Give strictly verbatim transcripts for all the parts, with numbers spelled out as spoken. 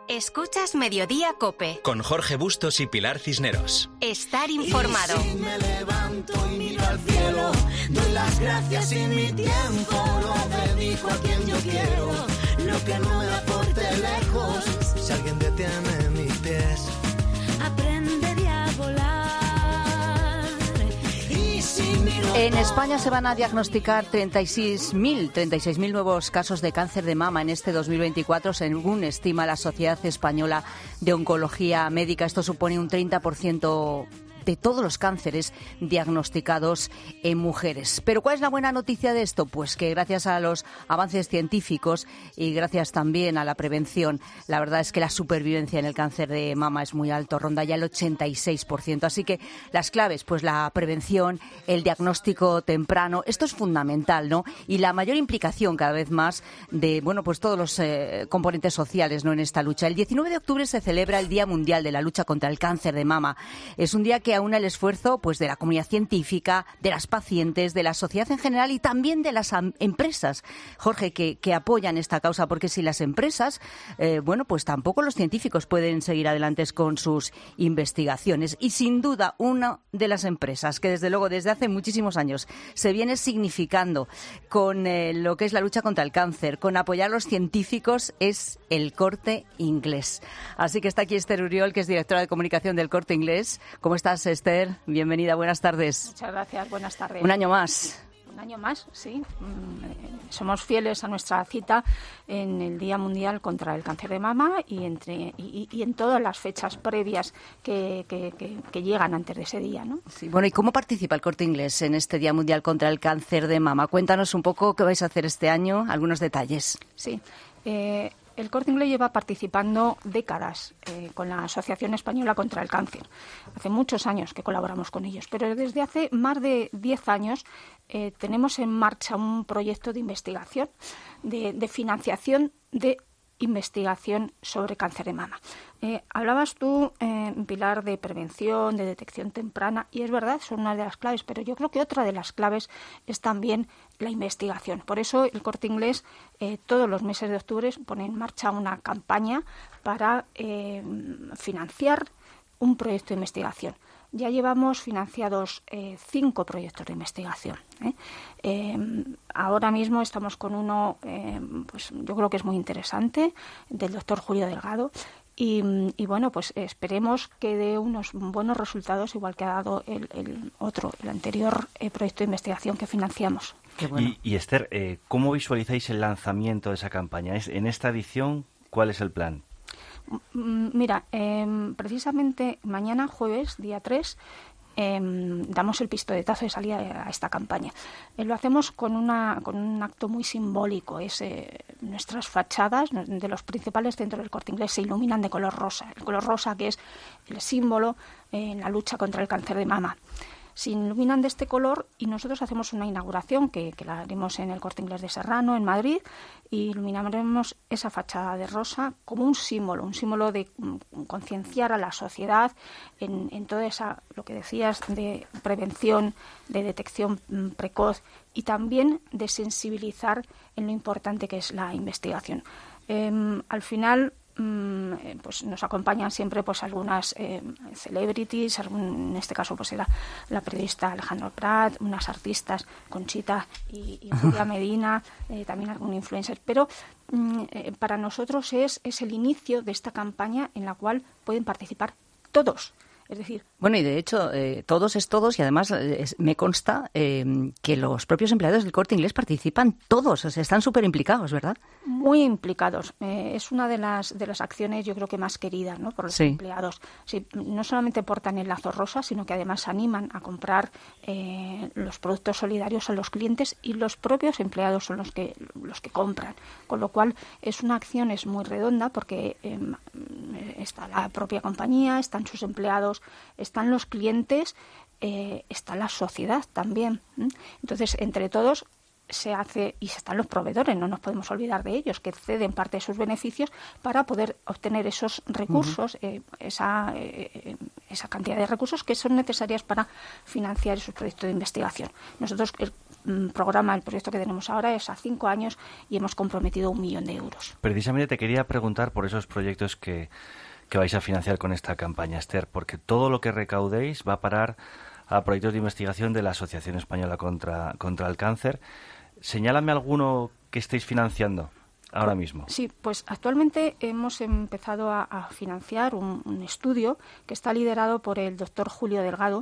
Escuchas Mediodía COPE. Con Jorge Bustos y Pilar Cisneros. Estar informado. Y si me levanto y miro al cielo, doy las gracias y mi tiempo lo dedico a quien yo quiero. Lo que no me aporte lejos, si alguien detiene mis pies, aprendería a volar. Y si miro En España se van a diagnosticar treinta y seis mil nuevos casos de cáncer de mama en este dos mil veinticuatro, según estima la Sociedad Española de Oncología Médica. Esto supone un treinta por ciento de todos los cánceres diagnosticados en mujeres. Pero ¿cuál es la buena noticia de esto? Pues que gracias a los avances científicos y gracias también a la prevención, la verdad es que la supervivencia en el cáncer de mama es muy alto, ronda ya el ochenta y seis por ciento. Así que las claves, pues la prevención, el diagnóstico temprano, esto es fundamental, ¿no? Y la mayor implicación cada vez más de, bueno, pues todos los eh, componentes sociales, ¿no?, en esta lucha. El diecinueve de octubre se celebra el Día Mundial de la Lucha contra el Cáncer de Mama. Es un día que aúna el esfuerzo, pues, de la comunidad científica, de las pacientes, de la sociedad en general y también de las am- empresas, Jorge, que, que apoyan esta causa, porque si las empresas, eh, bueno, pues tampoco los científicos pueden seguir adelante con sus investigaciones. Y sin duda, una de las empresas que desde luego desde hace muchísimos años se viene significando con eh, lo que es la lucha contra el cáncer, con apoyar a los científicos, es el Corte Inglés. Así que está aquí Esther Uriol, que es directora de comunicación del Corte Inglés. ¿Cómo estás, Esther? Bienvenida, buenas tardes. Muchas gracias, buenas tardes. Un año más. Un año más, sí. Somos fieles a nuestra cita en el Día Mundial contra el Cáncer de Mama y, entre, y, y en todas las fechas previas que, que, que, que llegan antes de ese día, ¿no? Sí, bueno, ¿y cómo participa el Corte Inglés en este Día Mundial contra el Cáncer de Mama? Cuéntanos un poco qué vais a hacer este año, algunos detalles. Sí. Eh, El Corte Inglés lleva participando décadas eh, con la Asociación Española contra el Cáncer. Hace muchos años que colaboramos con ellos, pero desde hace más de diez años eh, tenemos en marcha un proyecto de investigación, de, de financiación de investigación sobre cáncer de mama. Eh, hablabas tú, eh, Pilar, de prevención, de detección temprana, y es verdad, son una de las claves, pero yo creo que otra de las claves es también la investigación. Por eso el Corte Inglés eh, todos los meses de octubre pone en marcha una campaña para eh, financiar un proyecto de investigación. Ya llevamos financiados eh, cinco proyectos de investigación. ¿eh? Eh, ahora mismo estamos con uno, eh, pues yo creo que es muy interesante, del doctor Julio Delgado. Y, y bueno, pues esperemos que dé unos buenos resultados, igual que ha dado el, el otro, el anterior eh, proyecto de investigación que financiamos. Qué bueno. Y, y Esther, eh, ¿cómo visualizáis el lanzamiento de esa campaña? ¿Es, en esta edición, ¿cuál es el plan? Mira, eh, precisamente mañana, jueves, día tres, eh, damos el pistoletazo de salida a esta campaña. Eh, lo hacemos con, una, con un acto muy simbólico. Es, eh, nuestras fachadas de los principales centros del Corte Inglés se iluminan de color rosa. El color rosa, que es el símbolo eh, en la lucha contra el cáncer de mama. Se iluminan de este color y nosotros hacemos una inauguración que, que la haremos en el Corte Inglés de Serrano, en Madrid, y iluminaremos esa fachada de rosa como un símbolo, un símbolo de um, concienciar a la sociedad en, en toda esa, lo que decías, de prevención, de detección um, precoz y también de sensibilizar en lo importante que es la investigación. Eh, al final, pues nos acompañan siempre pues algunas eh, celebrities, algún, en este caso pues era la periodista Alejandro Prat, unas artistas, Conchita y, y Julia Medina, eh, también algún influencer, pero mm, eh, para nosotros es, es el inicio de esta campaña en la cual pueden participar todos. Es decir... Bueno, y de hecho, eh, todos es todos, y además eh, es, me consta eh, que los propios empleados del Corte Inglés participan todos, o sea, están súper implicados, ¿verdad? Muy implicados. Eh, es una de las de las acciones, yo creo que más queridas, ¿no?, por los sí. empleados. Sí, no solamente portan el lazo rosa, sino que además animan a comprar eh, los productos solidarios a los clientes y los propios empleados son los que los que compran. Con lo cual, es una acción es muy redonda porque eh, está la propia compañía, están sus empleados, están los clientes, eh, está la sociedad también. ¿eh? Entonces, entre todos se hace, y están los proveedores, no nos podemos olvidar de ellos, que ceden parte de sus beneficios para poder obtener esos recursos, uh-huh. eh, esa, eh, esa cantidad de recursos que son necesarias para financiar esos proyectos de investigación. Nosotros, el mm, programa, el proyecto que tenemos ahora es a cinco años y hemos comprometido un millón de euros. Precisamente te quería preguntar por esos proyectos que, que vais a financiar con esta campaña, Esther, porque todo lo que recaudéis va a parar a proyectos de investigación de la Asociación Española contra, contra el Cáncer. Señálame alguno que estéis financiando ahora mismo. Sí, pues actualmente hemos empezado a, a financiar un, un estudio que está liderado por el doctor Julio Delgado,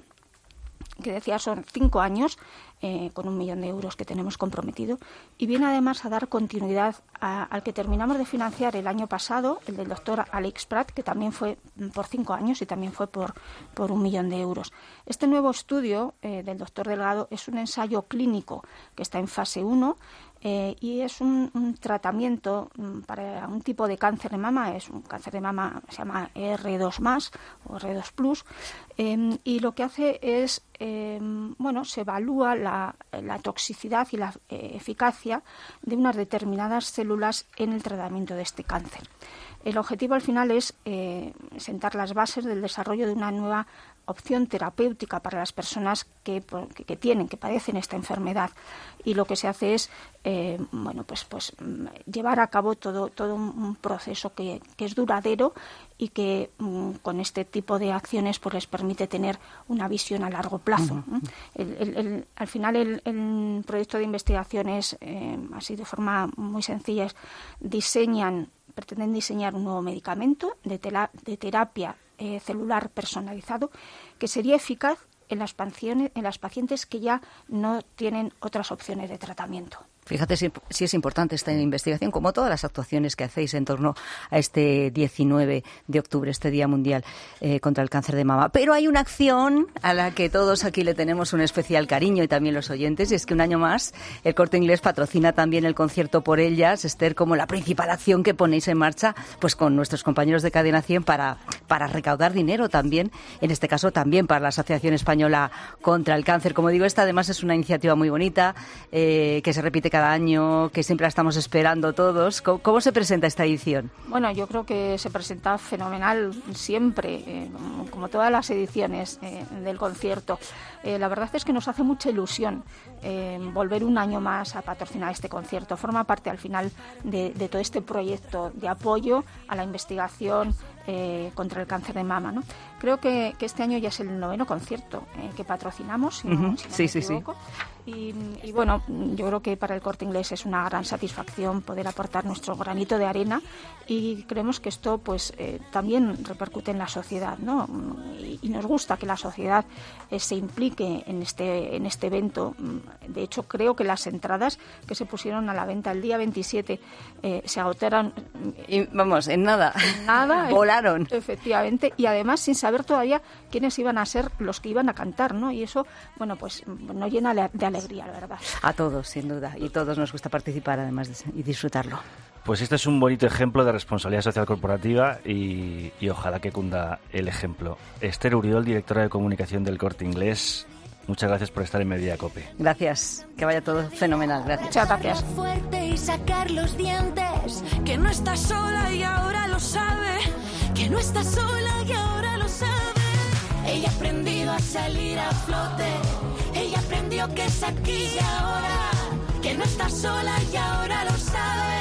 que decía son cinco años eh, con un millón de euros que tenemos comprometido, y viene además a dar continuidad a, al que terminamos de financiar el año pasado, el del doctor Alex Prat, que también fue por cinco años y también fue por, por un millón de euros. Este nuevo estudio eh, del doctor Delgado es un ensayo clínico que está en fase uno, Eh, y es un, un tratamiento um, para un tipo de cáncer de mama, es un cáncer de mama, se llama R dos más o R dos plus, eh, y lo que hace es, eh, bueno, se evalúa la, la toxicidad y la eh, eficacia de unas determinadas células en el tratamiento de este cáncer. El objetivo al final es eh, sentar las bases del desarrollo de una nueva opción terapéutica para las personas que, que, que tienen, que padecen esta enfermedad. Y lo que se hace es, eh, bueno, pues, pues llevar a cabo todo, todo un proceso que, que es duradero y que um, con este tipo de acciones pues les permite tener una visión a largo plazo. Uh-huh. el, el, el, al final el, el proyecto de investigación es, eh, así de forma muy sencilla, es, diseñan pretenden diseñar un nuevo medicamento de, tela, de terapia eh, celular personalizado que sería eficaz en las, en las pacientes que ya no tienen otras opciones de tratamiento. Fíjate si, si es importante esta investigación, como todas las actuaciones que hacéis en torno a este diecinueve de octubre, este Día Mundial eh, contra el Cáncer de Mama. Pero hay una acción a la que todos aquí le tenemos un especial cariño y también los oyentes, y es que un año más el Corte Inglés patrocina también el concierto Por Ellas, Esther, como la principal acción que ponéis en marcha pues con nuestros compañeros de Cadena cien para, para recaudar dinero también, en este caso también para la Asociación Española contra el Cáncer. Como digo, esta además es una iniciativa muy bonita, eh, que se repite cada año, que siempre la estamos esperando todos. ¿Cómo, cómo se presenta esta edición? Bueno, yo creo que se presenta fenomenal siempre, eh, como todas las ediciones eh, del concierto. Eh, la verdad es que nos hace mucha ilusión eh, volver un año más a patrocinar este concierto. Forma parte al final de, de todo este proyecto de apoyo a la investigación eh, contra el cáncer de mama, ¿no? Creo que, que este año ya es el noveno concierto eh, que patrocinamos, si no, uh-huh. si no sí, me sí, equivoco. sí. Y, y bueno, yo creo que para el Corte Inglés es una gran satisfacción poder aportar nuestro granito de arena, y creemos que esto pues eh, también repercute en la sociedad, ¿no? Y, y nos gusta que la sociedad eh, se implique en este en este evento. De hecho, creo que las entradas que se pusieron a la venta el día veintisiete eh, se agotaron. Y, vamos, en nada. En nada. Volaron. Efectivamente, y además sin saber todavía quiénes iban a ser los que iban a cantar, ¿no? Y eso, bueno, pues nos llena de alegría, la verdad. A todos, sin duda, y todos nos gusta participar además de, y disfrutarlo. Pues este es un bonito ejemplo de responsabilidad social corporativa y, y ojalá que cunda el ejemplo. Esther Uriol, directora de comunicación del Corte Inglés, muchas gracias por estar en Mediodía Cope. Gracias, que vaya todo fenomenal, gracias. Muchas gracias. Fuerte y sacar los dientes, que no estás sola y ahora lo sabe, que no estás sola y ahora lo sabe. Ella ha aprendido a salir a flote, ella aprendió que es aquí y ahora, que no estás sola y ahora lo sabe,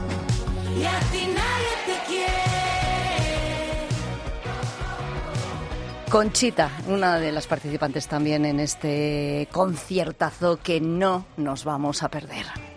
y a ti nadie te quiere. Conchita, una de las participantes también en este conciertazo que no nos vamos a perder.